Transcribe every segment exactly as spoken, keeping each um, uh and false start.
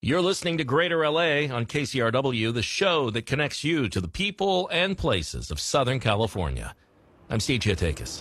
You're listening to Greater L A on K C R W, the show that connects you to the people and places of Southern California. I'm Steve Chiatakis.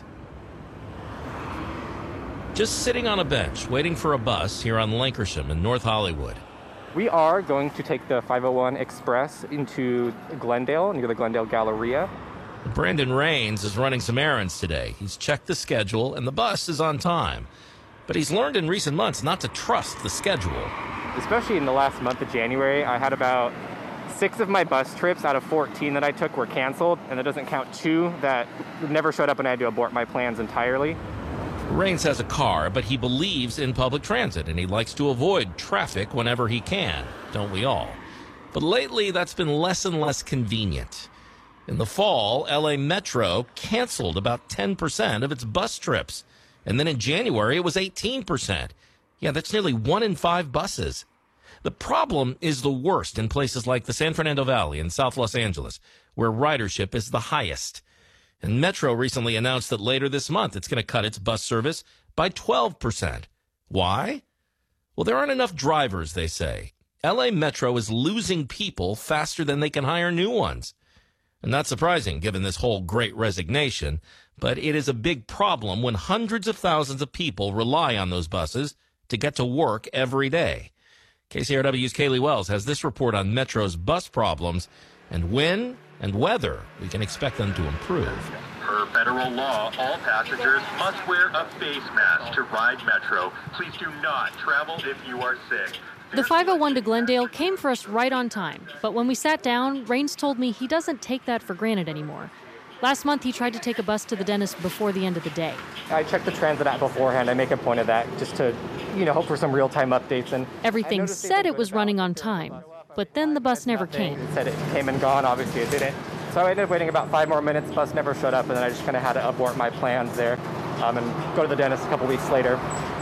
Just sitting on a bench, waiting for a bus here on Lankershim in North Hollywood. We are going to take the five oh one Express into Glendale, near the Glendale Galleria. Brandon Rains is running some errands today. He's checked the schedule, and the bus is on time. But he's learned in recent months not to trust the schedule. Especially in the last month of January, I had about six of my bus trips out of fourteen that I took were canceled, and that doesn't count two that never showed up and I had to abort my plans entirely. Rains has a car, but he believes in public transit, and he likes to avoid traffic whenever he can, don't we all? But lately, that's been less and less convenient. In the fall, L A Metro canceled about ten percent of its bus trips, and then in January, it was eighteen percent. Yeah, that's nearly one in five buses. The problem is the worst in places like the San Fernando Valley and South Los Angeles, where ridership is the highest. And Metro recently announced that later this month it's going to cut its bus service by twelve percent. Why? Well, there aren't enough drivers, they say. L A Metro is losing people faster than they can hire new ones. And not surprising, given this whole great resignation, but it is a big problem when hundreds of thousands of people rely on those buses to get to work every day. K C R W's Kaylee Wells has this report on Metro's bus problems and when and whether we can expect them to improve. Per federal law, all passengers must wear a face mask to ride Metro. Please do not travel if you are sick. The five oh one to Glendale came for us right on time, but when we sat down, Rains told me he doesn't take that for granted anymore. Last month, he tried to take a bus to the dentist before the end of the day. I checked the transit app beforehand. I make a point of that just to, you know, hope for some real-time updates. And everything said it was running on time, but then the bus never came. It said it came and gone. Obviously, it didn't. So I ended up waiting about five more minutes. The bus never showed up, and then I just kind of had to abort my plans there um, and go to the dentist a couple weeks later.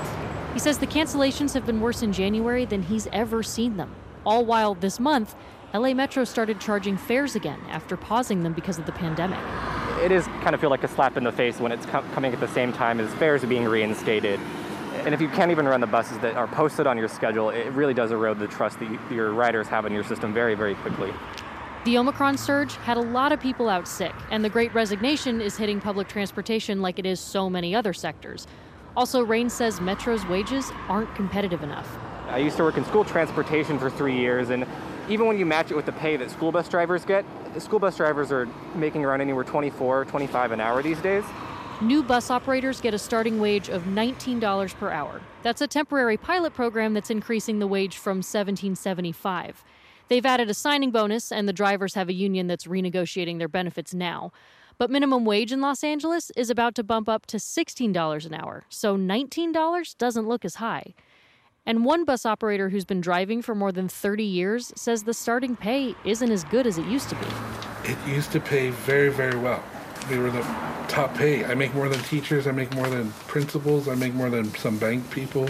He says the cancellations have been worse in January than he's ever seen them. All while this month, L A Metro started charging fares again after pausing them because of the pandemic. It is kind of feel like a slap in the face when it's com- coming at the same time as fares are being reinstated. And if you can't even run the buses that are posted on your schedule, it really does erode the trust that you, your riders have in your system very, very quickly. The Omicron surge had a lot of people out sick, and the Great Resignation is hitting public transportation like it is so many other sectors. Also, Rains says Metro's wages aren't competitive enough. I used to work in school transportation for three years, and even when you match it with the pay that school bus drivers get, school bus drivers are making around anywhere twenty-four, twenty-five an hour these days. New bus operators get a starting wage of nineteen dollars per hour. That's a temporary pilot program that's increasing the wage from seventeen seventy-five. They've added a signing bonus, and the drivers have a union that's renegotiating their benefits now. But minimum wage in Los Angeles is about to bump up to sixteen dollars an hour, so nineteen dollars doesn't look as high. And one bus operator who's been driving for more than thirty years says the starting pay isn't as good as it used to be. It used to pay very, very well. We were the top pay. I make more than teachers, I make more than principals, I make more than some bank people.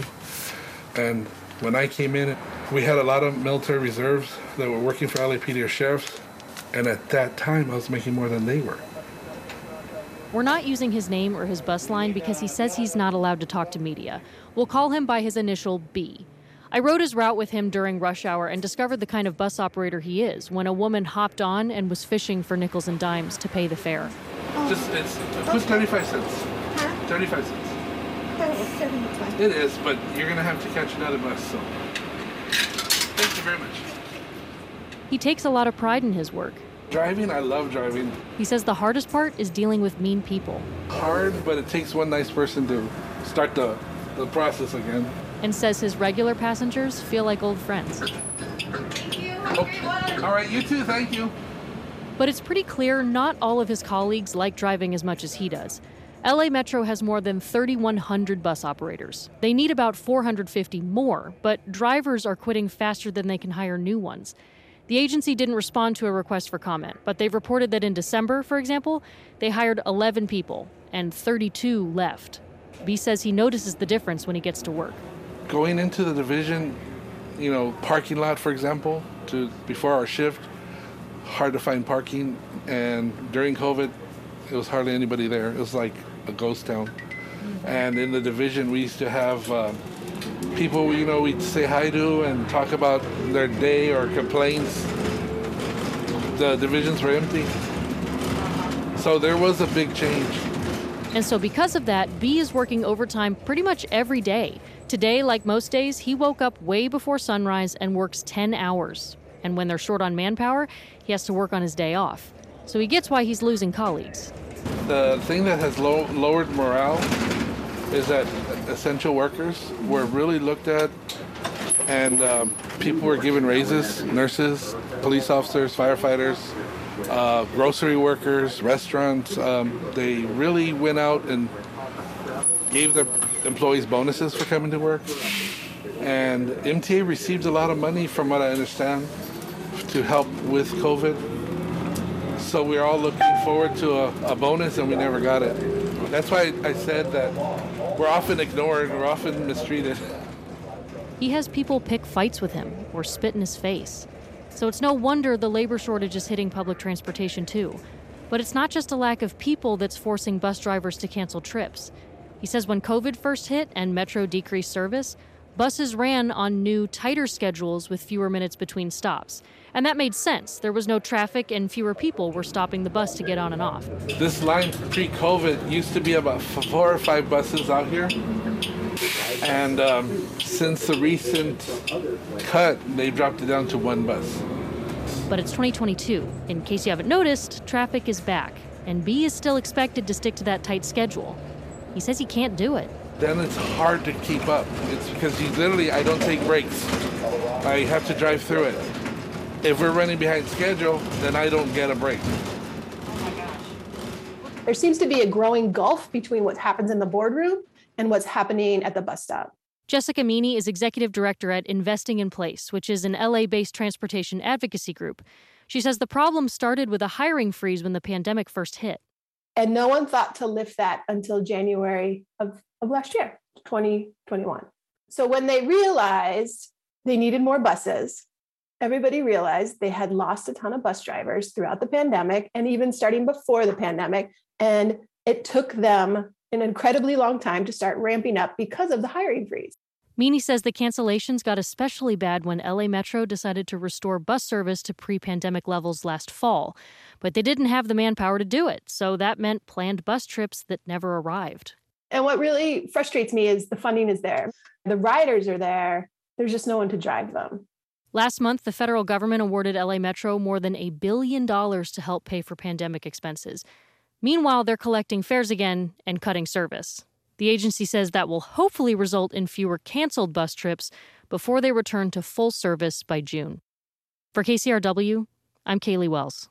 And when I came in, we had a lot of military reserves that were working for L A P D or sheriffs. And at that time, I was making more than they were. We're not using his name or his bus line because he says he's not allowed to talk to media. We'll call him by his initial B. I rode his route with him during rush hour and discovered the kind of bus operator he is when a woman hopped on and was fishing for nickels and dimes to pay the fare. Just, it's, put thirty-five cents. Huh? thirty-five cents. That's seventy-five. It is, but you're going to have to catch another bus, so. Thank you very much. He takes a lot of pride in his work. Driving, I love driving. He says the hardest part is dealing with mean people. Hard, but it takes one nice person to start the, the process again. And says his regular passengers feel like old friends. Thank you. Okay. All right, you too, thank you. But it's pretty clear not all of his colleagues like driving as much as he does. L A Metro has more than thirty-one hundred bus operators. They need about four hundred fifty more, but drivers are quitting faster than they can hire new ones. The agency didn't respond to a request for comment, but they've reported that in December, for example, they hired eleven people and thirty-two left. B says he notices the difference when he gets to work. Going into the division, you know, parking lot, for example, to before our shift, hard to find parking, and during COVID, it was hardly anybody there. It was like a ghost town. Mm-hmm. And in the division, we used to have uh, people, you know, we'd say hi to and talk about their day or complaints. The divisions were empty. So there was a big change. And so because of that, B is working overtime pretty much every day. Today, like most days, he woke up way before sunrise and works ten hours. And when they're short on manpower, he has to work on his day off. So he gets why he's losing colleagues. The thing that has low, lowered morale is that essential workers were really looked at, and um, people were given raises, nurses, police officers, firefighters, uh, grocery workers, restaurants. Um, they really went out and gave their employees bonuses for coming to work. And M T A received a lot of money, from what I understand, to help with COVID. So we're all looking forward to a, a bonus, and we never got it. That's why I said that we're often ignored, we're often mistreated. He has people pick fights with him or spit in his face. So it's no wonder the labor shortage is hitting public transportation too. But it's not just a lack of people that's forcing bus drivers to cancel trips. He says when COVID first hit and Metro decreased service, buses ran on new, tighter schedules with fewer minutes between stops. And that made sense. There was no traffic and fewer people were stopping the bus to get on and off. This line pre-COVID used to be about four or five buses out here. And um, since the recent cut, they've dropped it down to one bus. But it's twenty twenty-two. In case you haven't noticed, traffic is back. And B is still expected to stick to that tight schedule. He says he can't do it. Then it's hard to keep up. It's because you literally, I don't take breaks. I have to drive through it. If we're running behind schedule, then I don't get a break. There seems to be a growing gulf between what happens in the boardroom and what's happening at the bus stop. Jessica Meany is executive director at Investing in Place, which is an L A-based transportation advocacy group. She says the problem started with a hiring freeze when the pandemic first hit. And no one thought to lift that until January of, of last year, twenty twenty-one. So when they realized they needed more buses, everybody realized they had lost a ton of bus drivers throughout the pandemic and even starting before the pandemic. And it took them an incredibly long time to start ramping up because of the hiring freeze. Meany says the cancellations got especially bad when L A Metro decided to restore bus service to pre-pandemic levels last fall. But they didn't have the manpower to do it, so that meant planned bus trips that never arrived. And what really frustrates me is the funding is there. The riders are there. There's just no one to drive them. Last month, the federal government awarded L A Metro more than a billion dollars to help pay for pandemic expenses. Meanwhile, they're collecting fares again and cutting service. The agency says that will hopefully result in fewer canceled bus trips before they return to full service by June. For K C R W, I'm Kaylee Wells.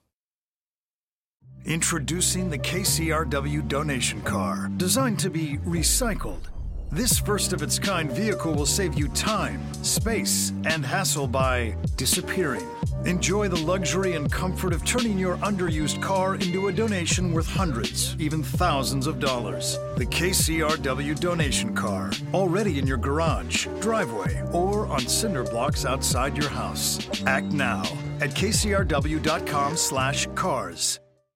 Introducing the K C R W donation car, designed to be recycled. This first-of-its-kind vehicle will save you time, space, and hassle by disappearing. Enjoy the luxury and comfort of turning your underused car into a donation worth hundreds, even thousands of dollars. The K C R W donation car, already in your garage, driveway, or on cinder blocks outside your house. Act now at k c r w dot com slash cars.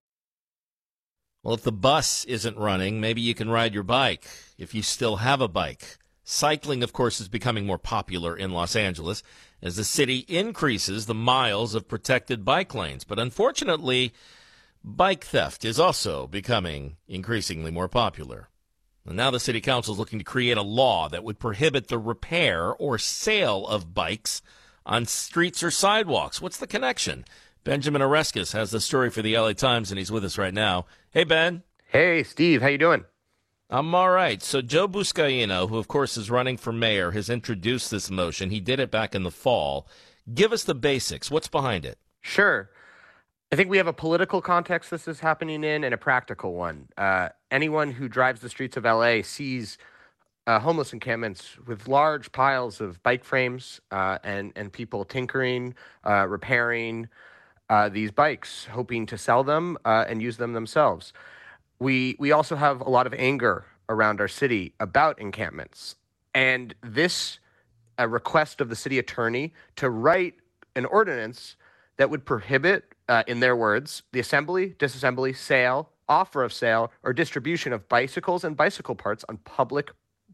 Well, if the bus isn't running, maybe you can ride your bike, if you still have a bike. Cycling, of course, is becoming more popular in Los Angeles as the city increases the miles of protected bike lanes. But unfortunately, bike theft is also becoming increasingly more popular. And now the city council is looking to create a law that would prohibit the repair or sale of bikes on streets or sidewalks. What's the connection? Benjamin Oreskes has the story for the L A Times, and he's with us right now. Hey, Ben. Hey, Steve. How you doing? I'm all right. So Joe Buscaino, who, of course, is running for mayor, has introduced this motion. He did it back in the fall. Give us the basics. What's behind it? Sure. I think we have a political context this is happening in and a practical one. Uh, anyone who drives the streets of L A sees uh, homeless encampments with large piles of bike frames uh, and, and people tinkering, uh, repairing uh, these bikes, hoping to sell them uh, and use them themselves. We we also have a lot of anger around our city about encampments. And this a request of the city attorney to write an ordinance that would prohibit, uh, in their words, the assembly, disassembly, sale, offer of sale, or distribution of bicycles and bicycle parts on public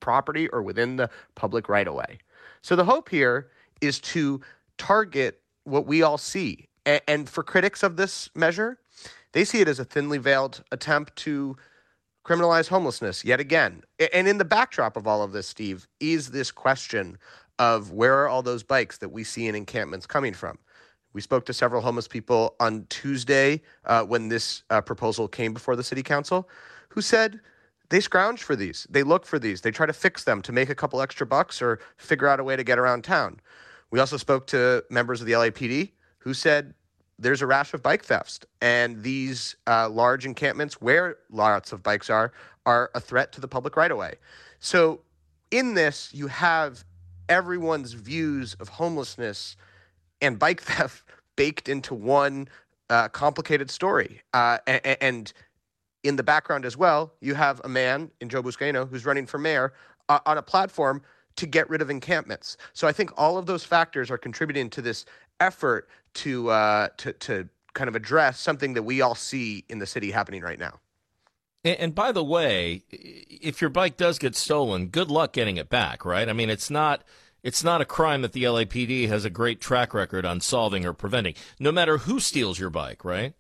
property or within the public right-of-way. So the hope here is to target what we all see. A- and for critics of this measure, they see it as a thinly veiled attempt to criminalize homelessness yet again. And in the backdrop of all of this, Steve, is this question of where are all those bikes that we see in encampments coming from? We spoke to several homeless people on Tuesday uh, when this uh, proposal came before the city council who said they scrounge for these. They look for these. They try to fix them to make a couple extra bucks or figure out a way to get around town. We also spoke to members of the L A P D who said there's a rash of bike thefts, and these uh, large encampments where lots of bikes are are a threat to the public right-of-way. So in this, you have everyone's views of homelessness and bike theft baked into one uh, complicated story. Uh, and, and in the background as well, you have a man in Joe Buscaino who's running for mayor uh, on a platform to get rid of encampments. So I think all of those factors are contributing to this effort to uh, to to kind of address something that we all see in the city happening right now. And, and by the way, if your bike does get stolen, good luck getting it back, right? I mean, it's not it's not a crime that the L A P D has a great track record on solving or preventing, no matter who steals your bike, right?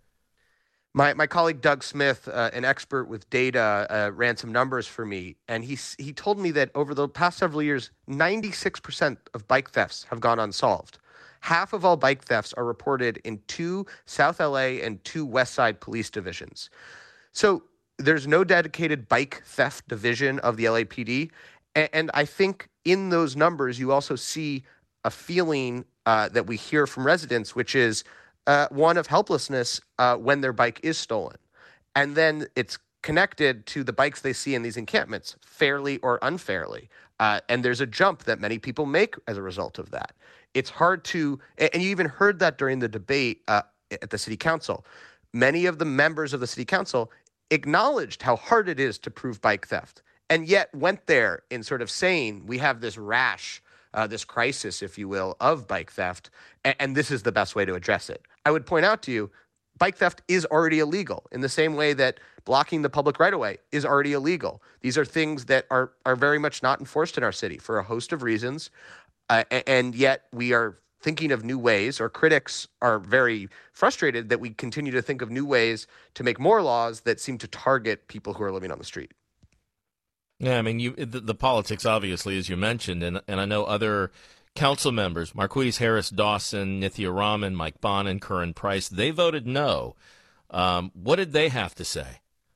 My my colleague Doug Smith, uh, an expert with data, uh, ran some numbers for me, and he he told me that over the past several years, ninety-six percent of bike thefts have gone unsolved. Half of all bike thefts are reported in two South L A and two West Side police divisions. So there's no dedicated bike theft division of the L A P D, and, and I think in those numbers you also see a feeling uh, that we hear from residents, which is Uh, one of helplessness uh, when their bike is stolen. And then it's connected to the bikes they see in these encampments, fairly or unfairly. Uh, and there's a jump that many people make as a result of that. It's hard to, and you even heard that during the debate uh, at the city council. Many of the members of the city council acknowledged how hard it is to prove bike theft, and yet went there in sort of saying, we have this rash, uh, this crisis, if you will, of bike theft, and, and this is the best way to address it. I would point out to you, bike theft is already illegal in the same way that blocking the public right-of-way is already illegal. These are things that are are very much not enforced in our city for a host of reasons, uh, and yet we are thinking of new ways, or critics are very frustrated that we continue to think of new ways to make more laws that seem to target people who are living on the street. Yeah, I mean, you the, the politics, obviously, as you mentioned, and and I know other council members, Marquise Harris Dawson, Nithya Raman, Mike Bonin, Curran Price, they voted no. Um, what did they have to say?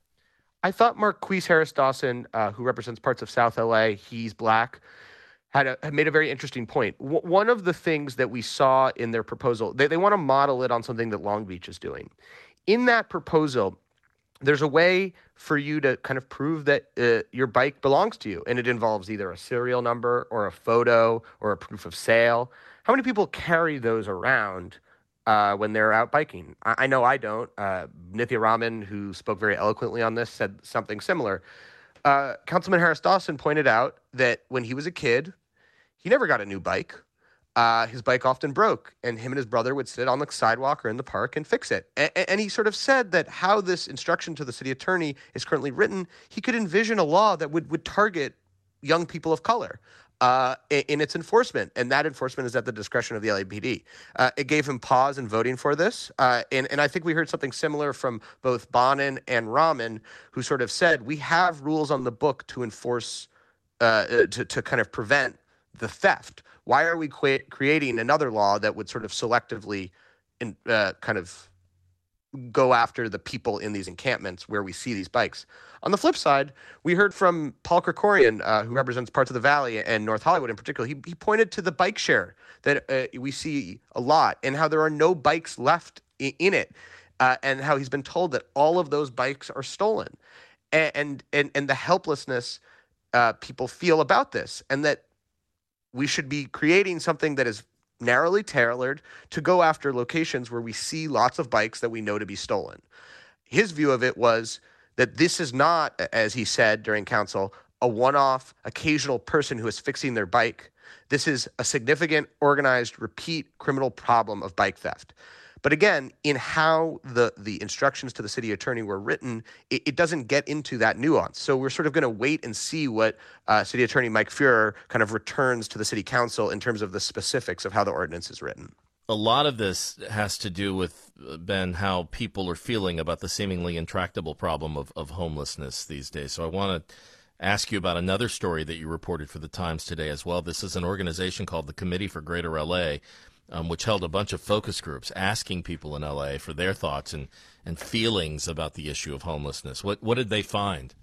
I thought Marquise Harris Dawson, uh, who represents parts of South L A, he's black, had, a, had made a very interesting point. W- one of the things that we saw in their proposal, they, they want to model it on something that Long Beach is doing. In that proposal, there's a way for you to kind of prove that uh, your bike belongs to you, and it involves either a serial number or a photo or a proof of sale. How many people carry those around uh, when they're out biking? I, I know I don't. Uh, Nithya Raman, who spoke very eloquently on this, said something similar. Uh, Councilman Harris Dawson pointed out that when he was a kid, he never got a new bike. Uh, his bike often broke, and him and his brother would sit on the sidewalk or in the park and fix it. And, and he sort of said that how this instruction to the city attorney is currently written, he could envision a law that would, would target young people of color uh, in, in its enforcement, and that enforcement is at the discretion of the L A P D. Uh, it gave him pause in voting for this, uh, and, and I think we heard something similar from both Bonin and Raman, who sort of said, we have rules on the book to enforce, uh, to, to kind of prevent the theft. Why are we qu- creating another law that would sort of selectively in, uh, kind of go after the people in these encampments where we see these bikes? On the flip side, we heard from Paul Krikorian, uh, who represents parts of the Valley and North Hollywood in particular. He, he pointed to the bike share that uh, we see a lot and how there are no bikes left in, in it, uh, and how he's been told that all of those bikes are stolen, and and and the helplessness uh, people feel about this, and that we should be creating something that is narrowly tailored to go after locations where we see lots of bikes that we know to be stolen. His view of it was that this is not, as he said during council, a one-off occasional person who is fixing their bike. This is a significant, organized, repeat criminal problem of bike theft. But again, in how the, the instructions to the city attorney were written, it, it doesn't get into that nuance. So we're sort of going to wait and see what uh, City Attorney Mike Feuer kind of returns to the city council in terms of the specifics of how the ordinance is written. A lot of this has to do with, Ben, how people are feeling about the seemingly intractable problem of, of homelessness these days. So I want to ask you about another story that you reported for the Times today as well. This is an organization called the Committee for Greater L A, um, which held a bunch of focus groups asking people in L A for their thoughts and, and feelings about the issue of homelessness. What what did they find?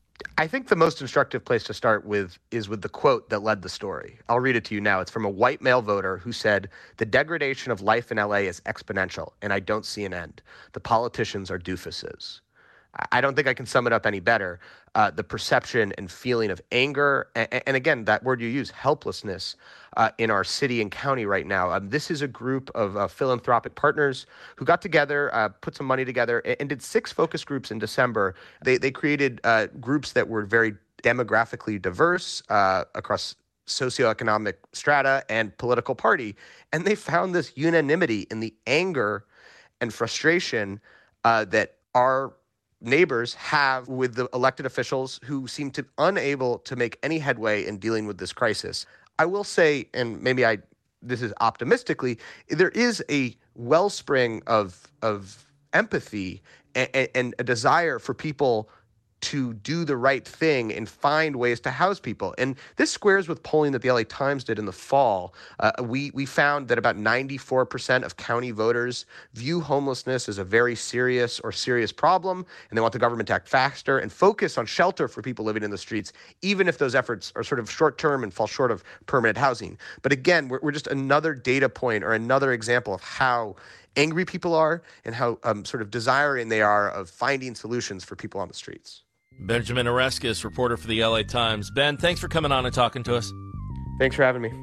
I think the most instructive place to start with is with the quote that led the story. I'll read it to you now. It's from a white male voter who said, "The degradation of life in L A is exponential, and I don't see an end. The politicians are doofuses." I don't think I can sum it up any better. Uh, the perception and feeling of anger, and, and again, that word you use, helplessness, uh, in our city and county right now. Um, this is a group of uh, philanthropic partners who got together, uh, put some money together, and, and did six focus groups in December. They they created uh, groups that were very demographically diverse uh, across socioeconomic strata and political party, and they found this unanimity in the anger and frustration uh, that our neighbors have with the elected officials who seem to unable to make any headway in dealing with this crisis. I will say, and maybe I this is optimistically, there is a wellspring of of empathy and, and a desire for people to do the right thing and find ways to house people. And this squares with polling that the L A Times did in the fall. Uh, we we found that about ninety-four percent of county voters view homelessness as a very serious or serious problem, and they want the government to act faster and focus on shelter for people living in the streets, even if those efforts are sort of short-term and fall short of permanent housing. But again, we're, we're just another data point or another example of how angry people are and how um, sort of desiring they are of finding solutions for people on the streets. Benjamin Oreskes, reporter for the L A Times. Ben, thanks for coming on and talking to us. Thanks for having me.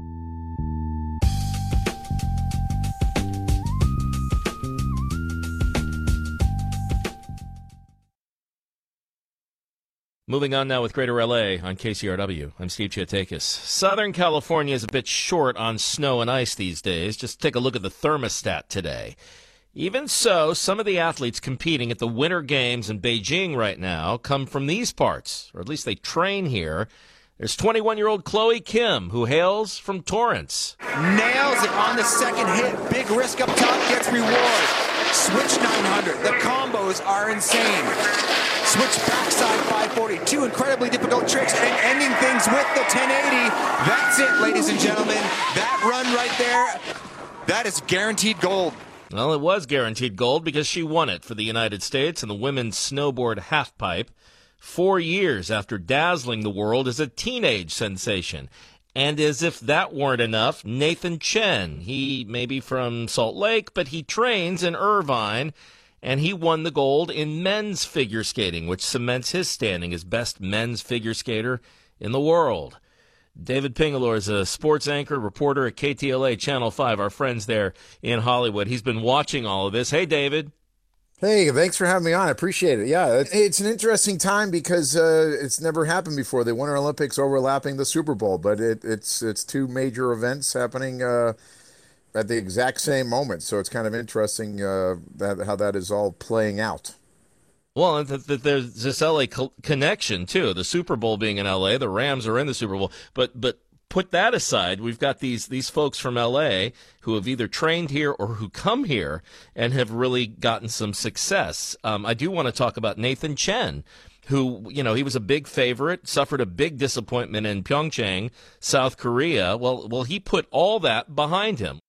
Moving on now with Greater L A on K C R W. I'm Steve Chiatakis. Southern California is a bit short on snow and ice these days. Just take a look at the thermostat today. Even so, some of the athletes competing at the Winter Games in Beijing right now come from these parts, or at least they train here. There's twenty-one-year-old Chloe Kim, who hails from Torrance. Nails it on the second hit. Big risk up top, gets reward. Switch nine hundred. The combos are insane. Switch backside five forty. Two incredibly difficult tricks and ending things with the ten eighty. That's it, ladies and gentlemen. That run right there, that is guaranteed gold. Well, it was guaranteed gold because she won it for the United States in the women's snowboard halfpipe four years after dazzling the world as a teenage sensation. And as if that weren't enough, Nathan Chen, he may be from Salt Lake, but he trains in Irvine, and he won the gold in men's figure skating, which cements his standing as best men's figure skater in the world. David Pingalore is a sports anchor, reporter at K T L A Channel five, our friends there in Hollywood. He's been watching all of this. Hey, David. Hey, thanks for having me on. I appreciate it. Yeah, it's an interesting time because uh, it's never happened before. The Winter Olympics overlapping the Super Bowl, but it, it's it's two major events happening uh, at the exact same moment. So it's kind of interesting uh, that how that is all playing out. Well, and th- th- there's this L A co- connection, too. The Super Bowl being in L A, the Rams are in the Super Bowl. But but put that aside, we've got these these folks from L A who have either trained here or who come here and have really gotten some success. Um, I do want to talk about Nathan Chen, who, you know, he was a big favorite, suffered a big disappointment in Pyeongchang, South Korea. Well, well, he put all that behind him.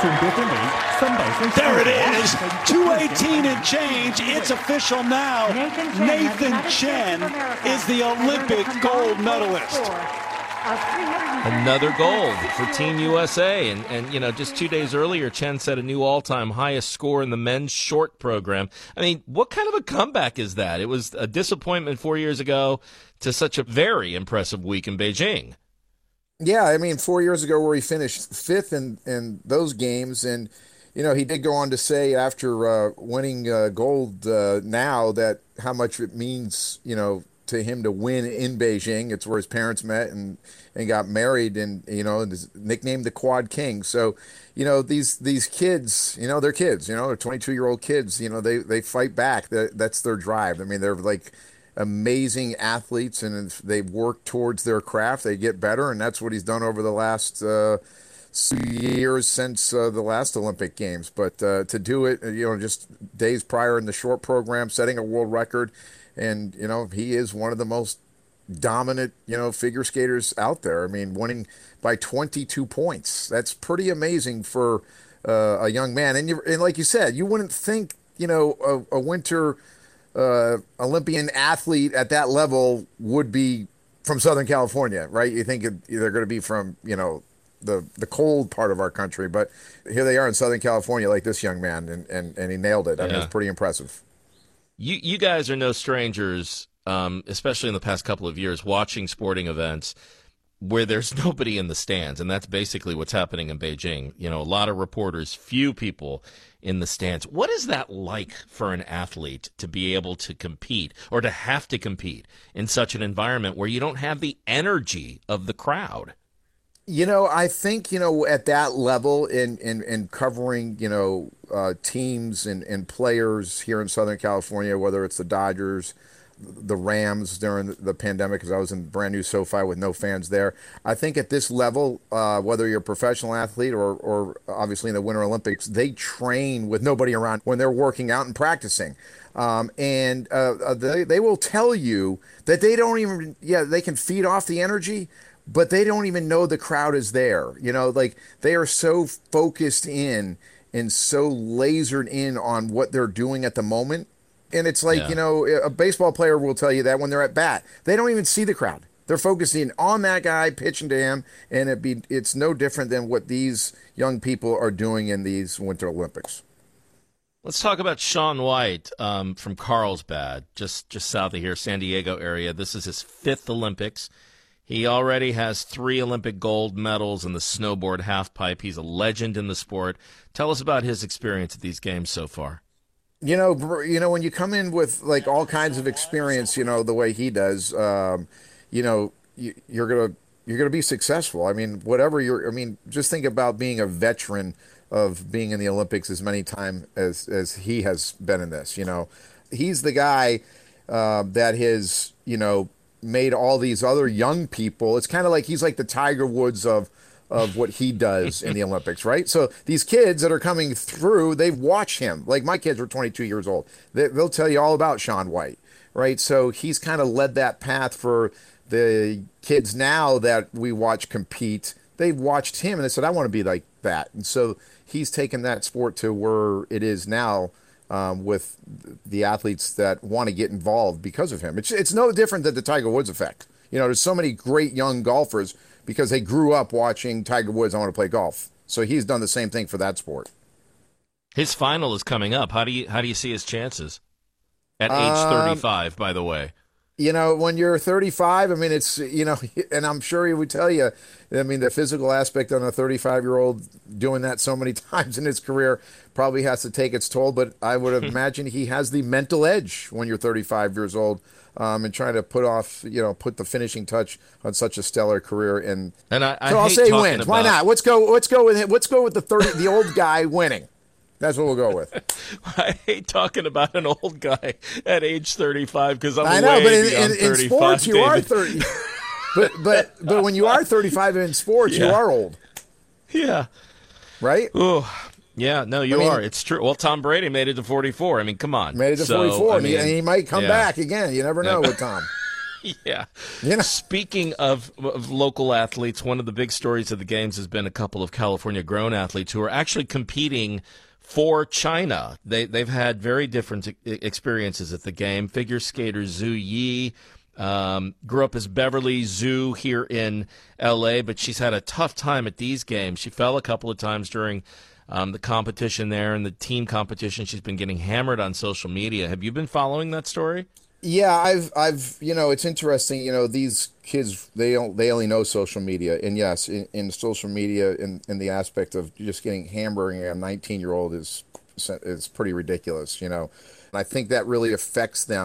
There it is, two eighteen and change. It's official now. Nathan Chen, Nathan Chen is the Olympic gold medalist. Another gold for Team U S A. And, and, you know, just two days earlier, Chen set a new all-time highest score in the men's short program. I mean, what kind of a comeback is that? It was a disappointment four years ago to such a very impressive week in Beijing. Yeah, I mean, four years ago where he finished fifth in, in those games. And, you know, he did go on to say after uh, winning uh, gold uh, now that how much it means, you know, to him to win in Beijing. It's where his parents met and, and got married, and you know, and is nicknamed the Quad King. So, you know, these these kids, you know, they're kids. You know, they're twenty-two year old kids. You know, they they fight back. That, that's their drive. I mean, they're like amazing athletes, and they work towards their craft. They get better, and that's what he's done over the last uh, years since uh, the last Olympic Games. But uh, to do it, you know, just days prior in the short program, setting a world record, and you know, he is one of the most dominant, you know, figure skaters out there. I mean, winning by twenty-two points. That's pretty amazing for uh, a young man. And you, and like you said, you wouldn't think, you know, a, a winter uh, Olympian athlete at that level would be from Southern California, right? You think it, they're going to be from, you know, the the cold part of our country, but here they are in Southern California, like this young man, and and, and he nailed it. I mean, Yeah. it's pretty impressive. You you guys are no strangers, um, especially in the past couple of years, watching sporting events where there's nobody in the stands, and that's basically what's happening in Beijing. You know, a lot of reporters, few people in the stands. What is that like for an athlete to be able to compete or to have to compete in such an environment where you don't have the energy of the crowd? You know, I think, you know, at that level in, in, in covering, you know, uh, teams and, and players here in Southern California, whether it's the Dodgers, the Rams during the, the pandemic, because I was in brand new SoFi with no fans there. I think at this level, uh, whether you're a professional athlete or, or obviously in the Winter Olympics, they train with nobody around when they're working out and practicing. Um, and uh, they, they will tell you that they don't even, yeah, they can feed off the energy, but they don't even know the crowd is there. You know, like they are so focused in and so lasered in on what they're doing at the moment. And it's like, Yeah. you know, a baseball player will tell you that when they're at bat, they don't even see the crowd. They're focusing on that guy, pitching to him, and it be it's no different than what these young people are doing in these Winter Olympics. Let's talk about Shaun White um, from Carlsbad, just just south of here, San Diego area. This is his fifth Olympics. He already has three Olympic gold medals in the snowboard halfpipe. He's a legend in the sport. Tell us about his experience at these games so far. You know, br- you know, when you come in with like all kinds of experience, you know, the way he does, um, you know, you, you're gonna you're gonna be successful. I mean, whatever you're. I mean, just think about being a veteran of being in the Olympics as many times as as he has been in this. You know, he's the guy uh, that has, you know, made all these other young people. It's kind of like he's like the Tiger Woods of. of what he does in the Olympics, right? So these kids that are coming through, they watch him. Like my kids were twenty-two years old. They, they'll tell you all about Shaun White, right? So he's kind of led that path for the kids now that we watch compete. They watched him and they said, I want to be like that. And so he's taken that sport to where it is now um, with the athletes that want to get involved because of him. It's, it's no different than the Tiger Woods effect. You know, there's so many great young golfers because they grew up watching Tiger Woods. I want to play golf. So he's done the same thing for that sport. His final is coming up. How do you how do you see his chances at age Um, thirty-five? By the way, You know, when you're thirty-five, I mean, it's, you know, and I'm sure he would tell you, I mean, the physical aspect on a thirty-five-year-old doing that so many times in his career probably has to take its toll. But I would imagine he has the mental edge when you're thirty-five years old. Um, and trying to put off, you know, put the finishing touch on such a stellar career, and and I, I so I'll hate say he talking wins. Why about- not? Let's go. Let's go with it. Let's go with the thirty, the old guy winning. That's what we'll go with. I hate talking about an old guy at age thirty-five because I'm I know, way but in, beyond in, in thirty-five, sports you are David. thirty. but but but when you are thirty-five in sports, you Yeah. are old, Yeah. right? Oh, yeah. No, you I mean- are. It's true. Well, Tom Brady made it to forty-four. I mean, come on. Made it to So, forty-four, I and, he, mean, and he might come yeah. back again. You never know with Tom. Yeah. You know? Speaking of, of local athletes, one of the big stories of the games has been a couple of California grown athletes who are actually competing for China. They, they've had very different e- experiences at the game. Figure skater Zhu Yi um, grew up as Beverly Zhu here in L A, but she's had a tough time at these games. She fell a couple of times during um, the competition there and the team competition. She's been getting hammered on social media. Have you been following that story? Yeah, I've, I've, you know, it's interesting. You know, these kids, they don't, they only know social media, and yes, in, in social media, in, in the aspect of just getting hammering a nineteen-year-old is, is pretty ridiculous. You know, and I think that really affects them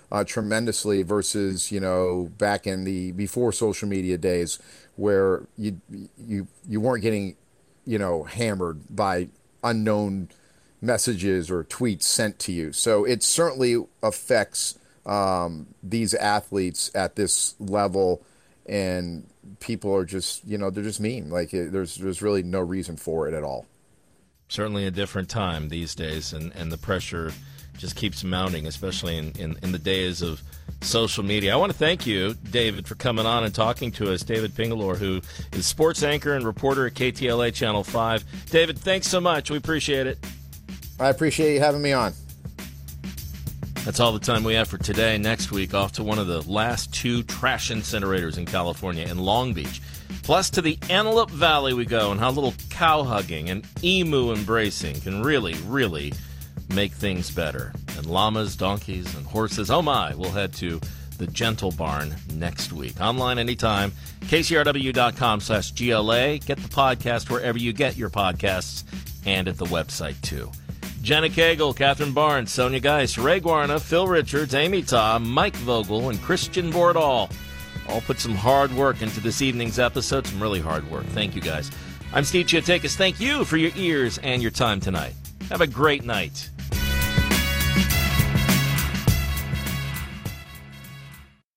uh, tremendously versus, you know, back in the before social media days where you you you weren't getting, you know, hammered by unknown messages or tweets sent to you. So it certainly affects um, these athletes at this level, and people are just, you know, they're just mean. Like it, there's there's really no reason for it at all. Certainly a different time these days, and, and the pressure just keeps mounting, especially in, in, in the days of social media. I want to thank you, David, for coming on and talking to us. David Pingalore, who is sports anchor and reporter at K T L A Channel five. David, thanks so much. We appreciate it. I appreciate you having me on. That's all the time we have for today. Next week, off to one of the last two trash incinerators in California, in Long Beach. Plus, to the Antelope Valley we go, and how little cow hugging and emu embracing can really, really make things better. And llamas, donkeys, and horses. Oh my, we'll head to the Gentle Barn next week. Online anytime, K C R W dot com slash G L A. Get the podcast wherever you get your podcasts, and at the website too. Jenna Cagle, Catherine Barnes, Sonia Geis, Ray Guarna, Phil Richards, Amy Tom, Mike Vogel, and Christian Bordall all put some hard work into this evening's episode, some really hard work. Thank you, guys. I'm Steve Chiatakis. Thank you for your ears and your time tonight. Have a great night.